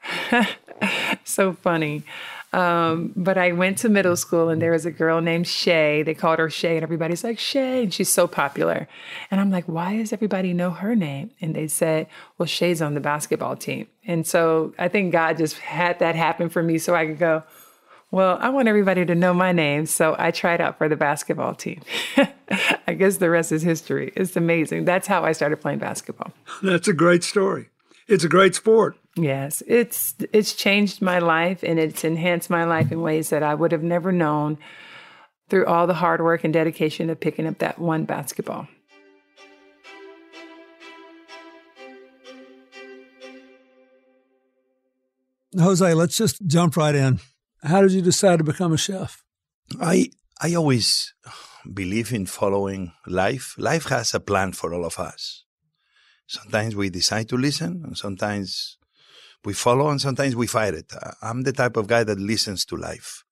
Speaker 22: So funny. Um, but I went to middle school and there was a girl named Shay. They called her Shay and everybody's like, Shay. And she's so popular. And I'm like, why does everybody know her name? And they said, well, Shay's on the basketball team. And so I think God just had that happen for me so I could go, Well, I want everybody to know my name, so I tried out for the basketball team. I guess the rest is history. It's amazing. That's how I started playing basketball.
Speaker 5: That's a great story. It's a great sport.
Speaker 22: Yes, it's it's changed my life, and it's enhanced my life in ways that I would have never known through all the hard work and dedication of picking up that one basketball.
Speaker 5: Jose, let's just jump right in. How did you decide to become a chef?
Speaker 6: I I always believe in following life. Life has a plan for all of us. Sometimes we decide to listen, and sometimes we follow, and sometimes we fight it. I'm the type of guy that listens to life.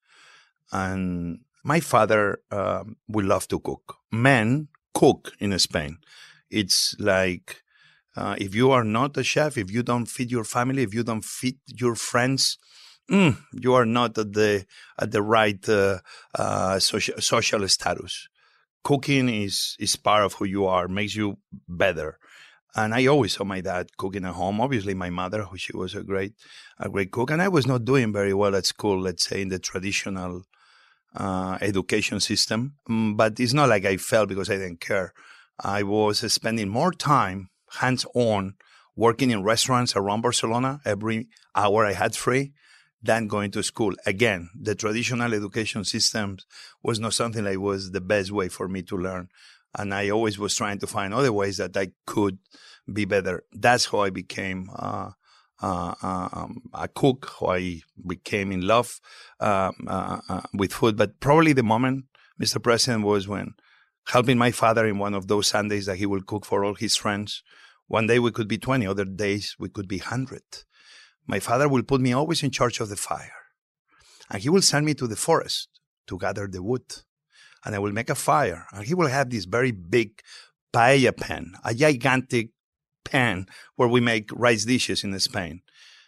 Speaker 6: And my father um, would love to cook. Men cook in Spain. It's like uh, if you are not a chef, if you don't feed your family, if you don't feed your friends, mm, you are not at the at the right uh, uh, social, social status. Cooking is is part of who you are, makes you better. And I always saw my dad cooking at home. Obviously, my mother, who she was a great, a great cook. And I was not doing very well at school, let's say, in the traditional uh, education system. But it's not like I failed because I didn't care. I was spending more time hands-on working in restaurants around Barcelona every hour I had free than going to school. Again, the traditional education system was not something that was the best way for me to learn. And I always was trying to find other ways that I could be better. That's how I became uh, uh, um, a cook, how I became in love uh, uh, uh, with food. But probably the moment, Mister President, was when helping my father in one of those Sundays that he would cook for all his friends. One day we could be twenty, other days we could be one hundred. My father will put me always in charge of the fire. And he will send me to the forest to gather the wood. And I will make a fire. And he will have this very big paella pan, a gigantic pan where we make rice dishes in Spain.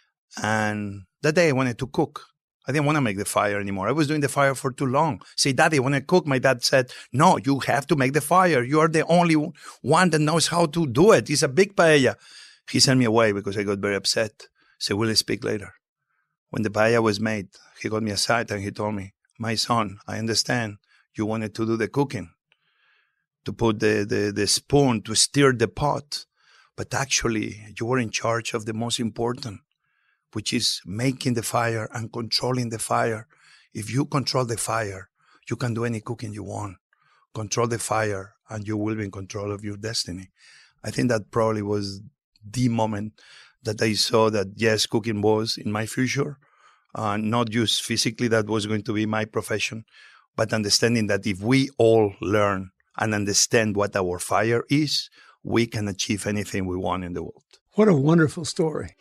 Speaker 6: And that day I wanted to cook. I didn't want to make the fire anymore. I was doing the fire for too long. Say, Daddy, I want to cook. My dad said, no, you have to make the fire. You are the only one that knows how to do it. It's a big paella. He sent me away because I got very upset. Said, we'll speak later. When the paella was made, he got me aside and he told me, my son, I understand. You wanted to do the cooking, to put the, the, the spoon, to stir the pot. But actually, you were in charge of the most important, which is making the fire and controlling the fire. If you control the fire, you can do any cooking you want. Control the fire, and you will be in control of your destiny. I think that probably was the moment that I saw that, yes, cooking was in my future, uh, not just physically that was going to be my profession, but understanding that if we all learn and understand what our fire is, we can achieve anything we want in the world.
Speaker 5: What a wonderful story.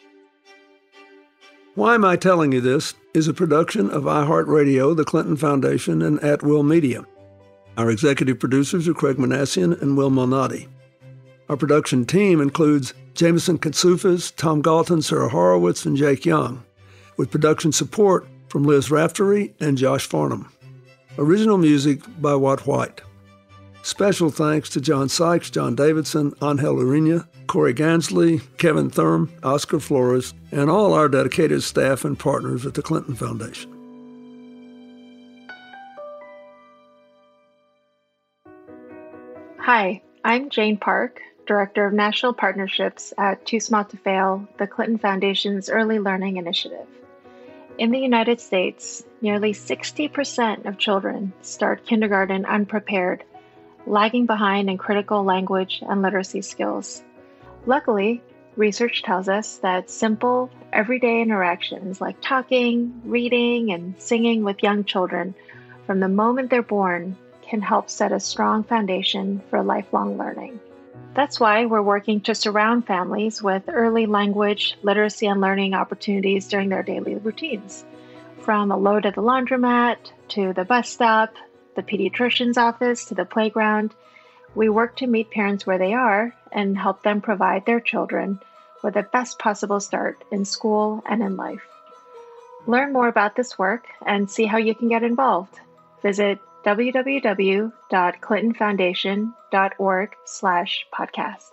Speaker 5: Why Am I Telling You This is a production of iHeartRadio, the Clinton Foundation, and At Will Media. Our executive producers are Craig Manassian and Will Malnati. Our production team includes Jameson Katsufas, Tom Galton, Sarah Horowitz, and Jake Young, with production support from Liz Raftery and Josh Farnham. Original music by Watt White. Special thanks to John Sykes, John Davidson, Angel Urena, Corey Gansley, Kevin Thurm, Oscar Flores, and all our dedicated staff and partners at the Clinton Foundation.
Speaker 7: Hi, I'm Jane Park, Director of National Partnerships at Too Smart to Fail, the Clinton Foundation's Early Learning Initiative. In the United States, nearly sixty percent of children start kindergarten unprepared, lagging behind in critical language and literacy skills. Luckily, research tells us that simple, everyday interactions like talking, reading, and singing with young children from the moment they're born can help set a strong foundation for lifelong learning. That's why we're working to surround families with early language, literacy, and learning opportunities during their daily routines. From a load at the laundromat, to the bus stop, the pediatrician's office, to the playground, we work to meet parents where they are and help them provide their children with the best possible start in school and in life. Learn more about this work and see how you can get involved. Visit w w w dot clinton foundation dot org slash podcast.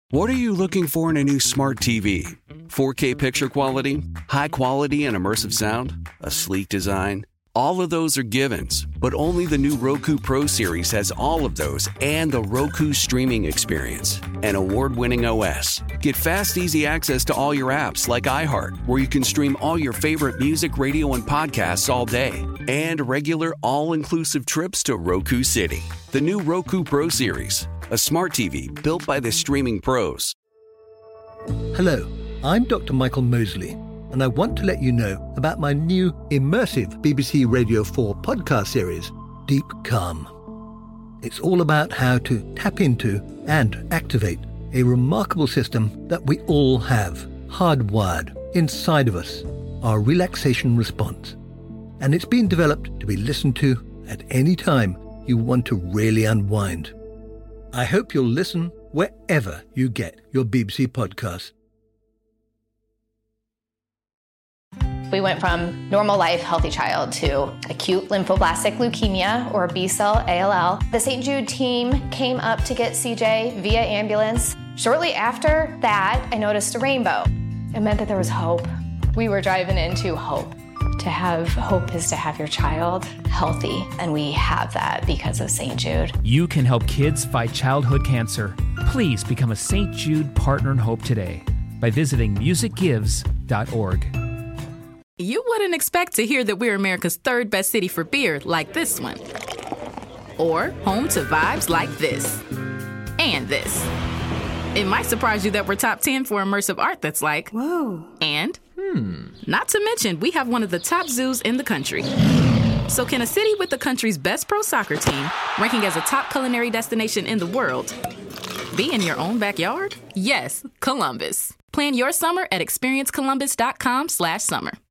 Speaker 4: What are you looking for in a new smart T V? four K picture quality? High quality and immersive sound? A sleek design? All of those are givens, but only the new Roku Pro Series has all of those and the Roku streaming experience, an award-winning O S. Get fast, easy access to all your apps like iHeart, where you can stream all your favorite music, radio, and podcasts all day, and regular all-inclusive trips to Roku City. The new Roku Pro Series, a smart T V built by the streaming pros.
Speaker 8: Hello, I'm Doctor Michael Mosley, and I want to let you know about my new immersive B B C Radio four podcast series, Deep Calm. It's all about how to tap into and activate a remarkable system that we all have, hardwired inside of us, our relaxation response. And it's been developed to be listened to at any time you want to really unwind. I hope you'll listen wherever you get your B B C podcasts.
Speaker 18: We went from normal life, healthy child to acute lymphoblastic leukemia, or B-cell A L L. The Saint Jude team came up to get C J via ambulance. Shortly after that, I noticed a rainbow. It meant that there was hope. We were driving into hope. To have hope is to have your child healthy, and we have that because of Saint Jude.
Speaker 23: You can help kids fight childhood cancer. Please become a Saint Jude Partner in Hope today by visiting music gives dot org.
Speaker 24: You wouldn't expect to hear that we're America's third best city for beer like this one. Or home to vibes like this. And this. It might surprise you that we're top ten for immersive art that's like, whoa. And, hmm, not to mention, we have one of the top zoos in the country. So can a city with the country's best pro soccer team, ranking as a top culinary destination in the world, be in your own backyard? Yes, Columbus. Plan your summer at experience columbus dot com slash summer.